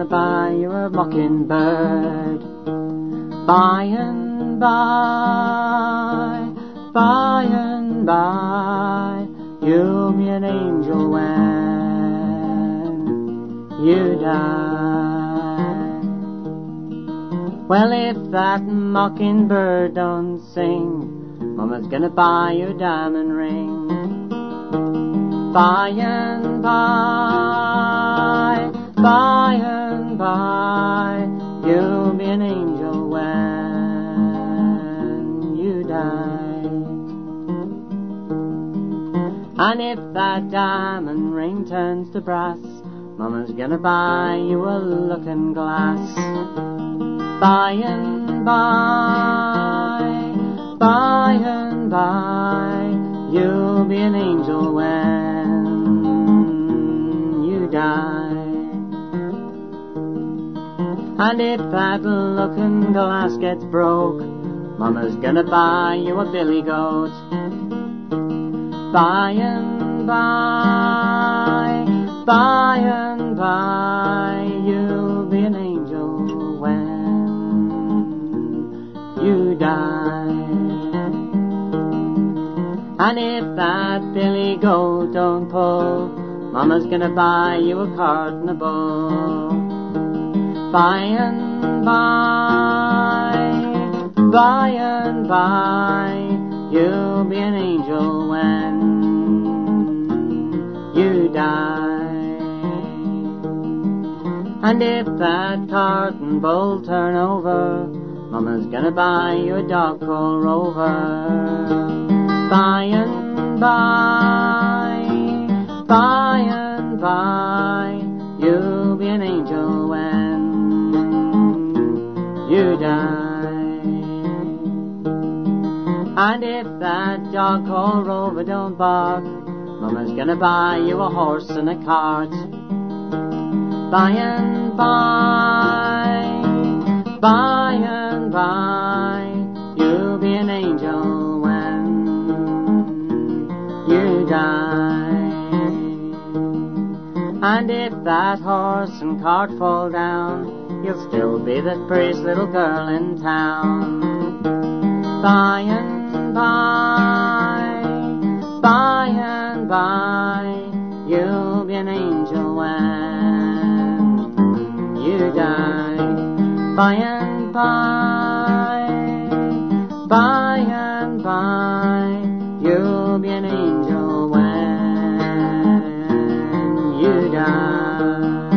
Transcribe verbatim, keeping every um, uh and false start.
buy you a mockingbird. By and by, by and by, you'll be an angel when you die. Well, if that mockingbird don't sing, Mama's gonna buy you a diamond ring. By and by, by and by, you'll be an angel when you die. And if that diamond ring turns to brass, Mama's gonna buy you a looking glass. By and by, by and by, you'll be an angel when you die. And if that looking glass gets broke, Mama's gonna buy you a billy goat. By and by, by and by, you'll be an angel when you die. And if that billy goat don't pull, Mama's gonna buy you a carton of bull. By and by, by and by, you'll be an angel when you die. And if that carton bull turn over, Mama's gonna buy you a dog called Rover. By and by, by and by, you'll be an angel when you die. And if that dog called Rover don't bark, Mama's gonna buy you a horse and a cart. By and by, by and by, you'll be an angel when you die. And if that horse and cart fall down, you'll still be the prettiest little girl in town. By and by, by and by, you'll be an angel when you die. By and by, by and by, you'll be an angel when you die.